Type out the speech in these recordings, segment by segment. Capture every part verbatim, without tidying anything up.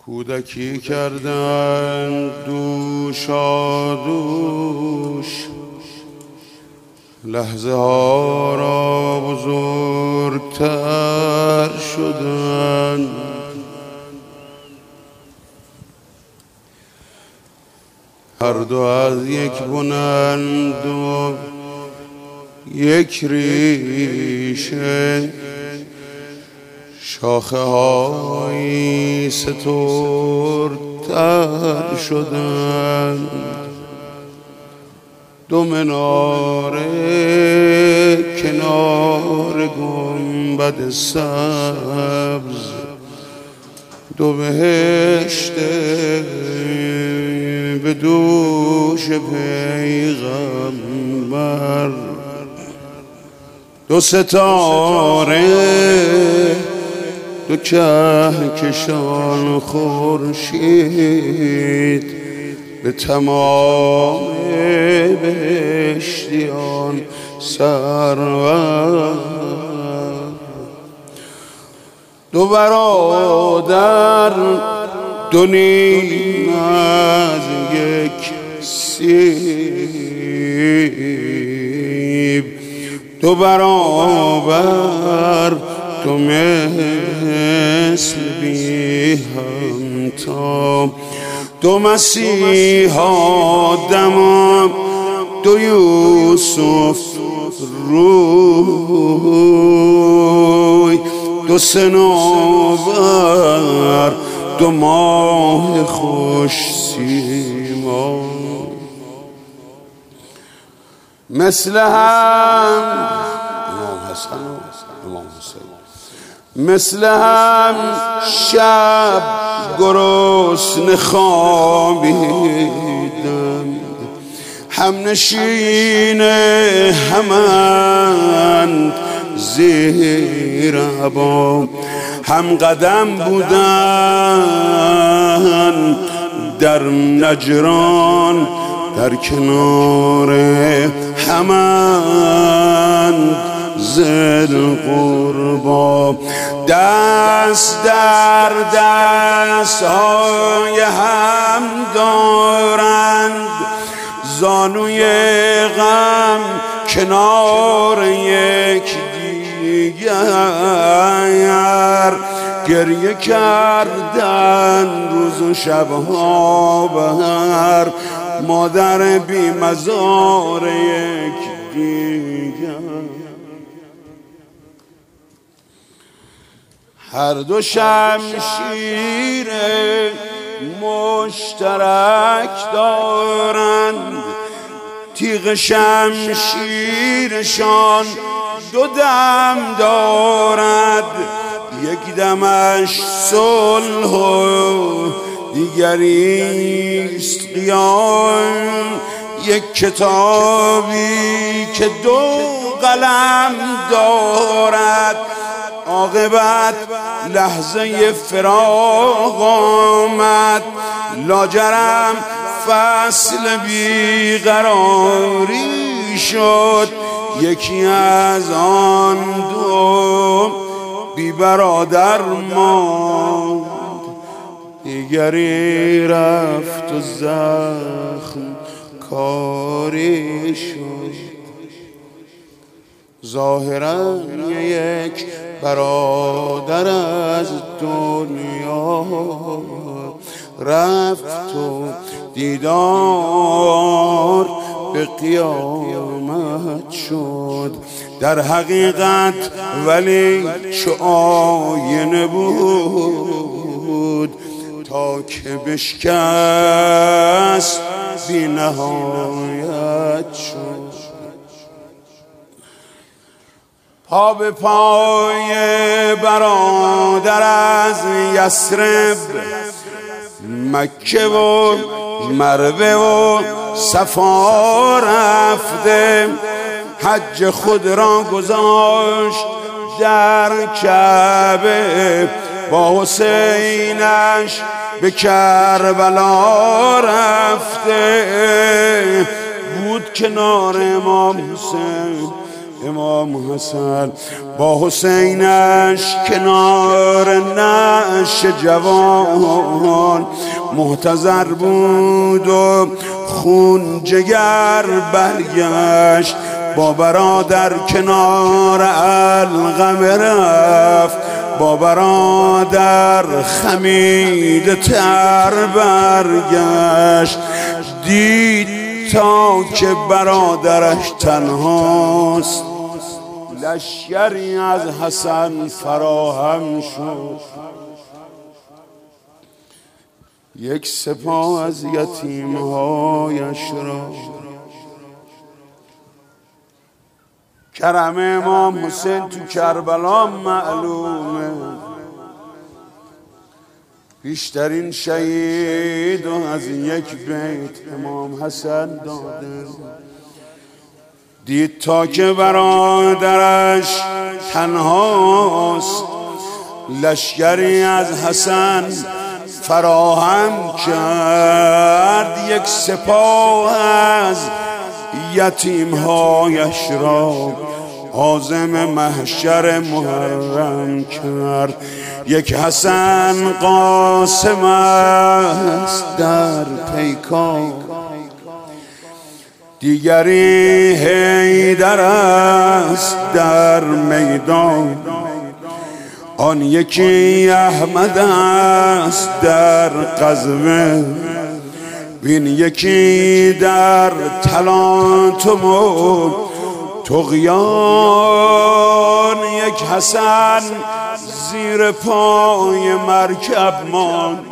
کودکی کردن دوشا دوش، لحظه ها را بزرگتر شدن. هر دو از یک بنند و یک ریشه، شاخه های سترتر شدند. دو مناره کنار گنبد سبز، دو بهشت به دوش پیغمبر، دو ستاره دو کهکشان خورشید، به تمام بهشتیان سرور. دو برادر دو نیم از یک سیب، دو برابر دو مثل بی همتا، دو مسیحا دمام دو یوسف روی، دو صنوبر دو ماه خوش سیما. مثل هم مثل هم شب گرسنه خوابیدم، هم نشین همند زیر عبا، هم قدم بودن در نجران، در کنار همند زل قربا. دست در دست های هم دارند، زانوی غم کنار یک دیگر، گریه کردن روز و شبها بر مادر بی مزار یک دیگر. هر دو شمشیر مشترک دارند، تیغ شمشیرشان دو دم دارد، یک دمش صلح و دیگریست قیام، یک کتابی که دو قلم دارد. عاقبت لحظه فراق آمد، لاجرم فصل بیقراری شد، یکی از آن دو بی برادر ماند، دیگری رفت و زخم کاری شد. ظاهراً یک برادر از دنیا رفت و دیدار به قیامت شد. در حقیقت ولی چو آینه بود، تا که بشکست بی نهایت شد. پا به پای برادر از یثرب، مکه و مروه و صفا رفته، حج خود را گذاشت در کعبه، با حسینش به کربلا رفته. بود کنار امام حسین امام حسن با حسینش کنار نعش جوان محتضر بود و خون جگر برگشت، با برادر کنار القمه رفت، با برادر خمیده تر برگشت. دید تا که برادرش تنهاست، لشکری از حسن فراهم شد. یک سپاه از یتیمهایش را کرم امام حسین تو کربلا معلومه، بیشترین شهید و از یک بیت امام حسن داده. دید تا که برادرش تنهاست، لشکری از حسن فراهم کرد. یک سپاه از یتیمهایش را عازم محشر محرم کرد. یک حسن قاسم است در پیکار، دیگری حیدر است در میدان، آن یکی احمد است در غزوه، وین یکی در تلاطم و طغیان. یک حسن زیر پای مرکب ماند.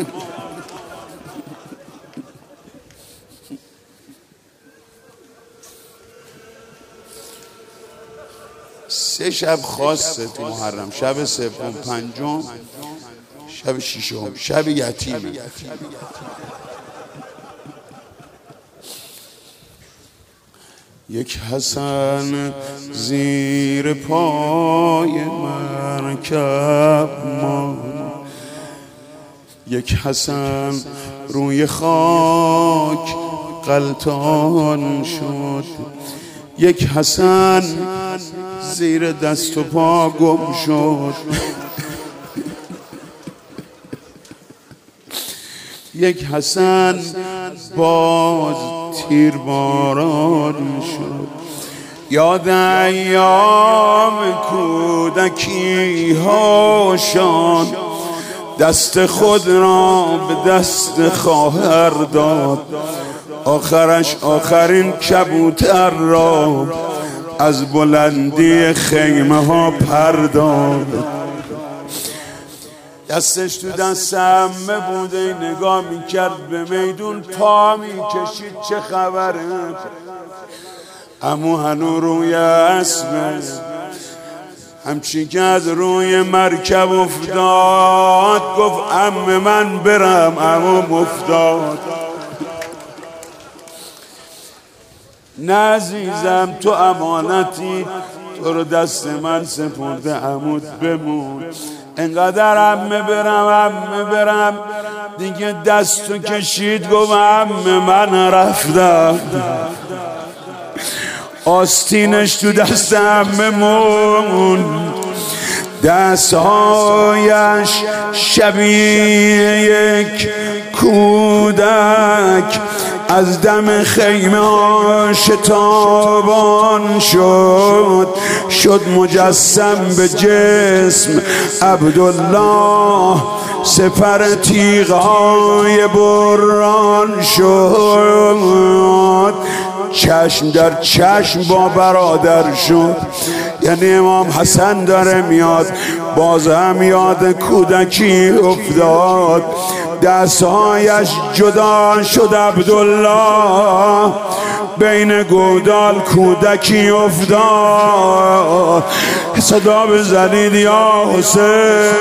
سه شب خاصه تو محرم، شب سوم، پنجم، شب ششم، شب یتیم. یک حسن زیر پای مرکب ماند، یک حسن روی خاک غلطان شد، یک حسن زیر دست و پا گم شد، یک حسن باز تیر باران شد. یاد ایام کودکی هاشان، دست خود را به دست خواهر داد، آخرش آخرین کبوتر را از بلندی خیمه ها پرداد. دستش تو دست عمه بوده، نگاه میکرد به میدون، پا میکشید چه خبره. عمو هنو روی اسبه، همچین که از روی مرکب افتاد، گفت عمه من برم، عمو افتاد. نه عزیزم تو امانتی، تو رو دست من سپرده، عمود بمون. انقدر عمه برم عمه برم دیگه دستو کشید، گفت عمه من رفتم. آستینش تو دست عمه مون، دستهایش شبیه یک کودک از دم خیمه ها شتابان شد. شد مجسم به جسم عبدالله، سپر تیغ‌های بران شد. چشم در چشم با برادر شد، یعنی امام حسن داره میاد، باز هم یاد کودکی افتاد. دستهایش جدا شد عبدالله، بین گودال کودکی افتاد. صدا بزنید یا حسین.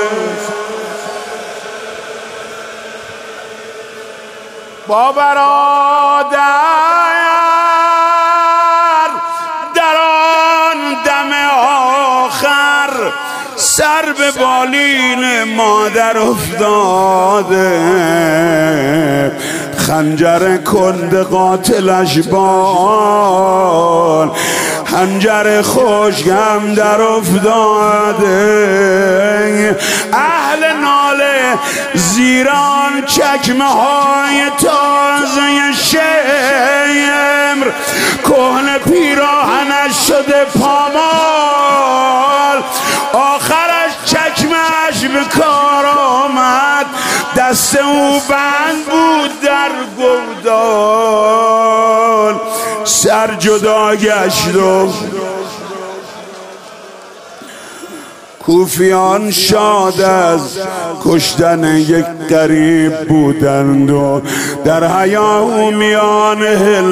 با برادر در آن دم آخر، سر به بالین مادر افتاده، خنجر کند قاتلش بال. حنجر خشکم در افتاده، اهل ناله زیران چکمه های تازه شمر، کهنه پیراهنش شده پامال، آخرش چکمهش به کار آمد، دست او بند بود در گودال، سر جدا گشت و کوفیان شاد از کشتن یک غریب بودند و در هیاهومیان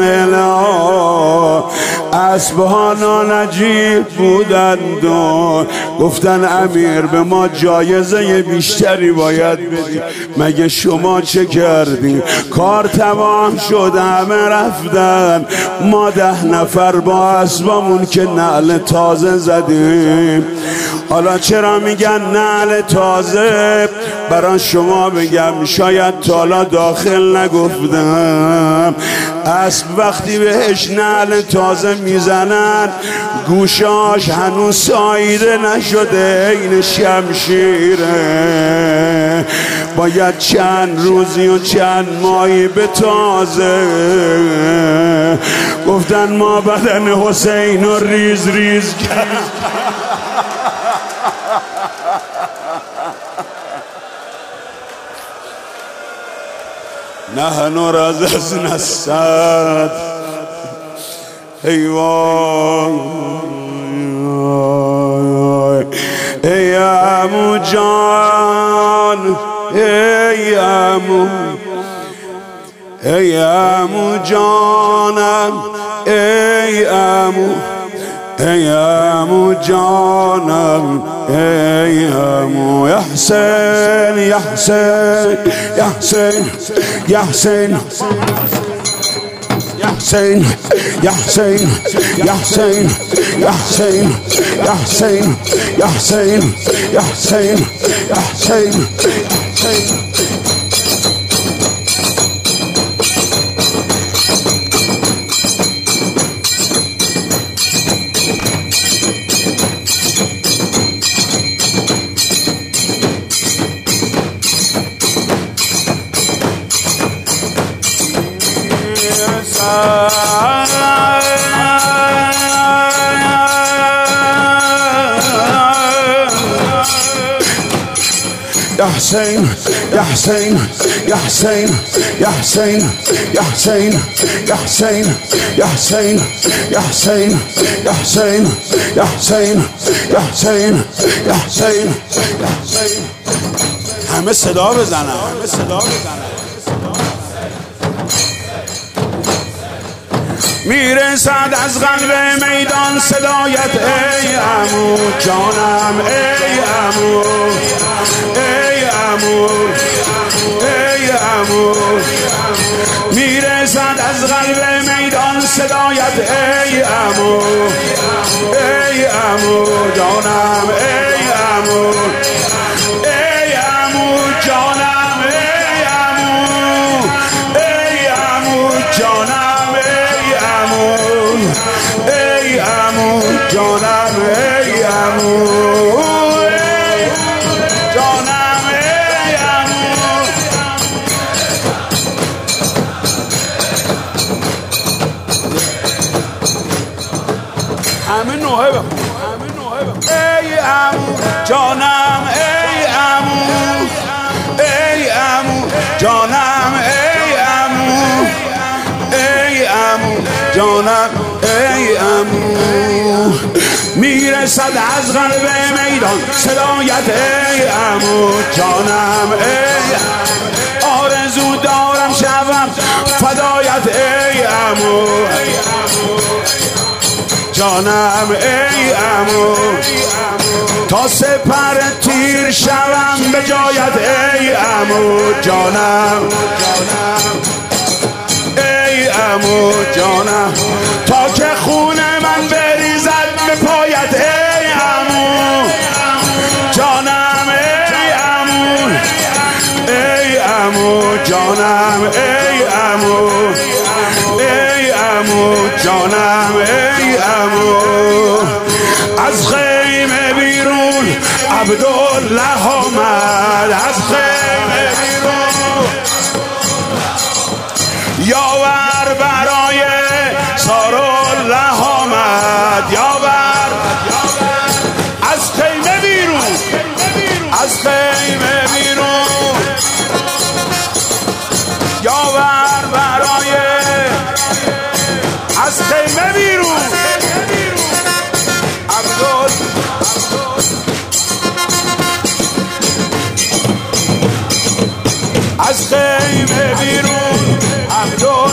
هللا اسبها ناجیب بودند و گفتن امیر به ما جایزه بیشتری باید بدی. مگه شما چه کردی؟ کار تمام شد، همه رفتن، ما ده نفر با اسبامون که نعل تازه زدیم. حالا چرا میگن نعل تازه؟ برای شما بگم، شاید تالا داخل نگفتم، اسب وقتی بهش نعل تازه میزنن گوشاش هنوز ساییده نشده، این شمشیره، باید چند روزی و چند ماهی به تازه. گفتن ما بدن حسین رو ریز ریز کرد. نحن رززنا السد ایوان ای عمو جان، ای عمو، ای عمو جانم، ای عمو، ای عمو جانم، ای عمو. یا حسین، یا حسین، یا حسین، یا حسین، یا حسین، یا حسین، یا حسین، یا حسین، یا حسین، یا حسین، یا حسین، یا حسین. Ya Hussein, Ya Hussein, Ya Hussein, Ya Hussein, Ya Hussein, Ya Hussein, Ya Hussein, Ya Hussein, Ya Hussein, Ya Hussein, Ya Hussein, Ya Hussein, Ya Hussein. همه صدا بزنن، همه صدا بزنن. میرسد از قلب میدان صدایت ای عمو جانم، ای عمو، ای عمو، ای عمو. میرسد از قلب میدان صدایت ای عمو، ای عمو جانم، ای عمو، ای عمو جانم، ای عمو، ای عمو جانم، ای عمو جانم، ای عمو جانم، ای عمو. همه نوحه بخون، همه نوحه بخون. ای عمو جانم، ای عمو، ای عمو جانم، ای عمو، ای عمو جانم، ای عمو. میرسد از قلب میدان صدایت ای عمو جانم، ای آرزو دارم شوم فدایت ای عمو جانم، ای عمو. تا سپر تیر شوم به جایت ای عمو جانم، ای عمو جانم. تا که خون من بریزد به پایت ای عمو جانم، ای عمو، ای عمو جانم، ای عمو، ای عمو عمو جانم ای عمو از خیمه بیرون عبدالله آمد از خیمه بیرون یاور برای سارالله آمد یاور از خیمه بیرون از خیمه بیرون یاور برای از خیمه بیرون عبدال از خیمه بیرون عبدال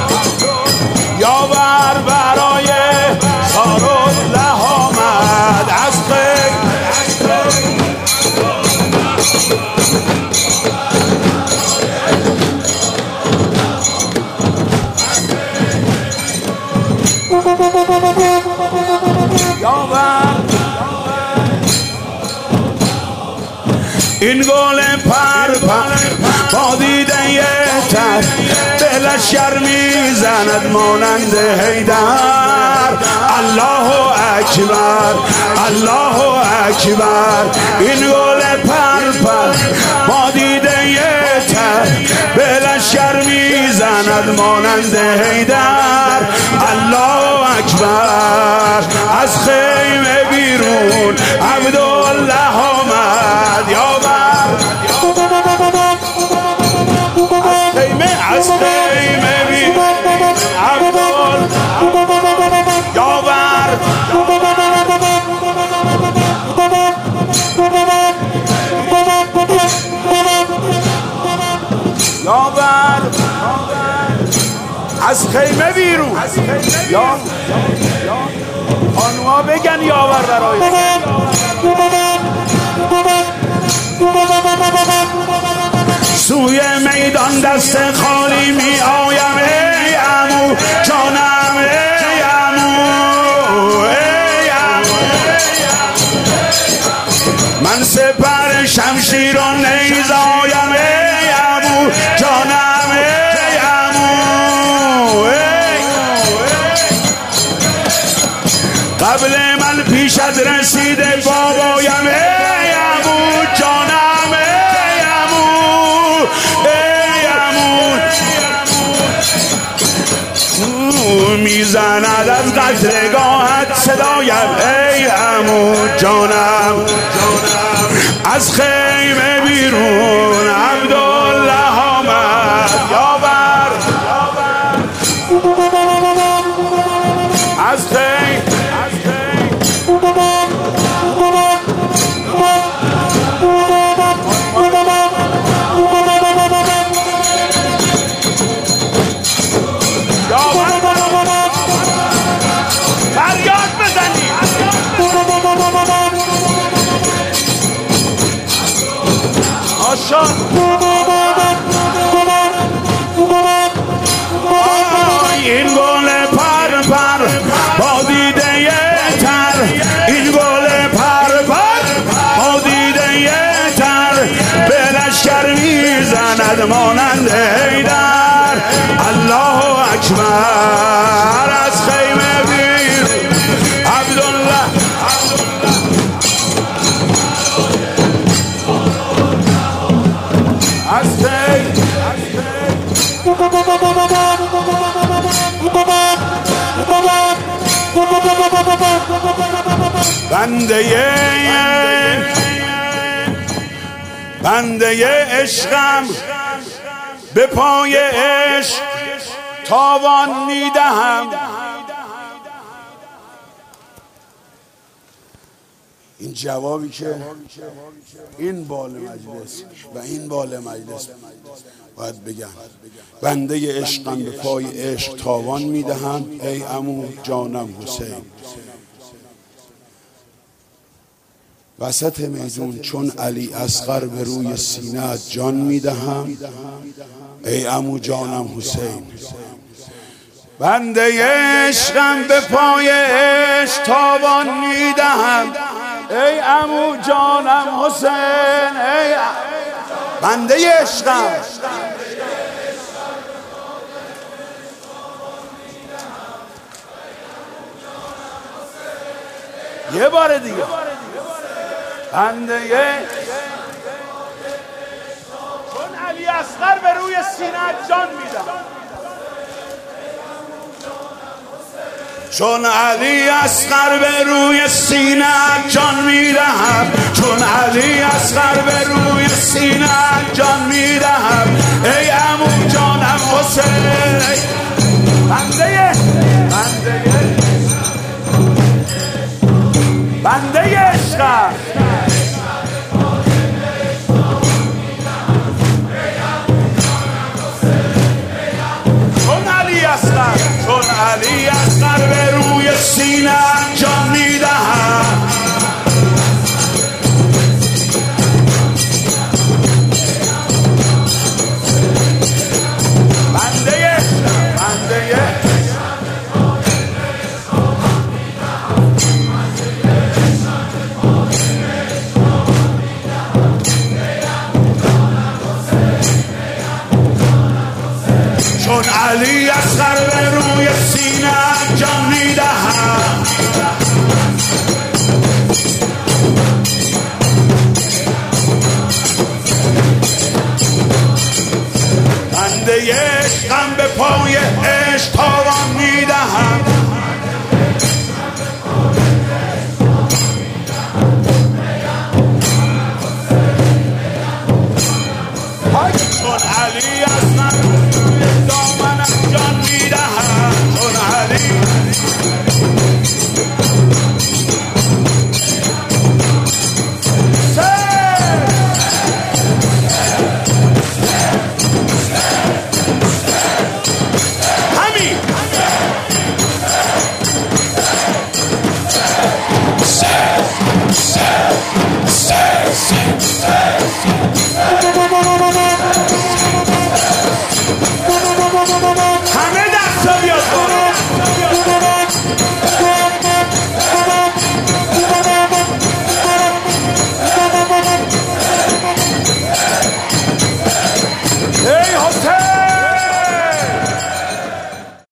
یاور برای سارالله آمد از خیمه این گل پر پر با دیده تر به لشکر میزند مانند حیدر الله اکبر الله اکبر این گل پر پر با دیده تر به لشکر میزند مانند حیدر الله اکبر از خیمه بیرون عبدالله آمد یاور از خیمه از خیمه بیرون عبدالله یاور یاور از خیمه بیرون یا خانوها بگن یاور برای سوی میدان دست خالی می آیم ای عمو جانم ای عمو ای عمو من سپر شمشیر و نیز آیم ای عمو جانم ای عمو قبل من پیشت رسیده بابایم ای عمو جانم ای عمو ای عمو میزند از قتلگاهت صدایم ای عمو جانم از خیمه بیرون عبدالله آمد یاور از خیمه این گل پر پر با دیده تر این گل پر پر با دیده تر به لشکر میزند مانند حیدر الله اکبر از خیمه بیرون عبدالله از خیمه بنده بنده عشقم به پای عشق تاوان میدهم این جوابی که این بال مجلس و این بال مجلس باید بگن بنده عشقم به پای عشق تاوان میدهم ای عمو جانم حسین وسط میدون چون علی اصغر به روی سینه جان میدهم ای عمو جانم حسین بنده عشقم به پای عشق تاوان میدهم ای عمو جانم حسین ای بنده عشقم یه بار دیگه بنده چون علی اصغر به روی سینه جان میدم، چون علی اصغر به روی سینه جان میدهم، چون علی اصغر به روی سینه جان میدهم، ای عمو جانم حسین بنده بنده بنده عشقم، چون علی اصغر چون علی اصغر به روی سینه جان میدهم، بنده بنده چون علی اصغر به روی سینه جان میدهم، بنده عشقم به پای عشق تاوان میدهم، چون علی اصغر